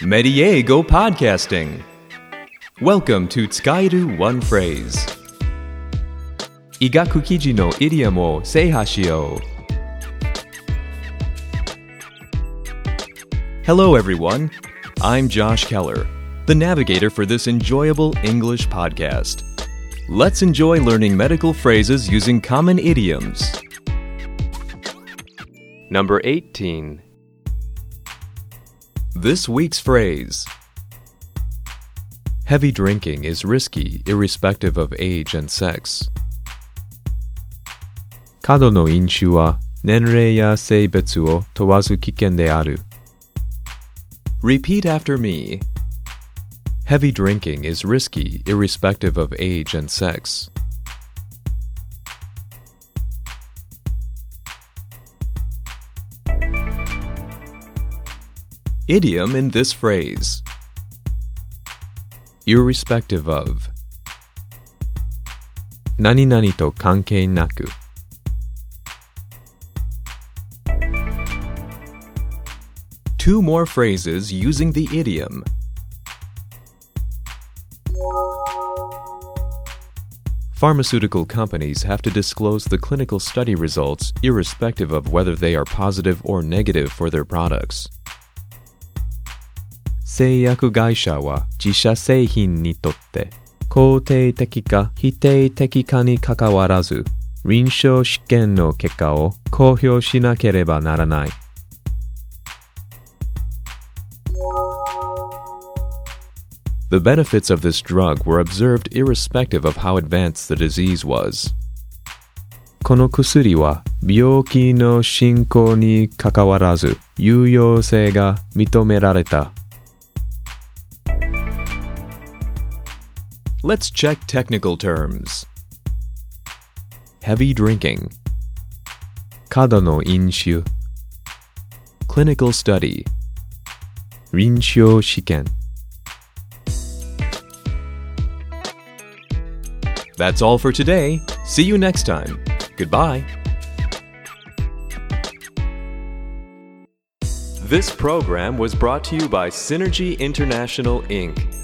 Mediego Podcasting. Welcome to 使える One Phrase. 医学記事のイディアムを制覇しよう。Hello everyone, I'm Josh Keller, the navigator for this enjoyable English podcast. Let's enjoy learning medical phrases using common idioms. Number 18. This week's phrase. Heavy drinking is risky irrespective of age and sex. 過度の飲酒は年齢や性別を問わず危険である。Repeat after me. Heavy drinking is risky irrespective of age and sex. Idiom in this phrase. Irrespective of. 何々と関係なく。Two more phrases using the idiom. Pharmaceutical companies have to disclose the clinical study results irrespective of whether they are positive or negative for their products. 製薬会社は自社製品にとって肯定的か否定的かにかかわらず臨床試験の結果を公表しなければならない。The benefits of this drug were observed irrespective of how advanced the disease was. この薬は病気の進行にかかわらず有用性が認められた。Let's check technical terms. Heavy drinking. 過度の飲酒。Clinical study. 臨床試験。That's all for today. See you next time. Goodbye. This program was brought to you by Synergy International, Inc.,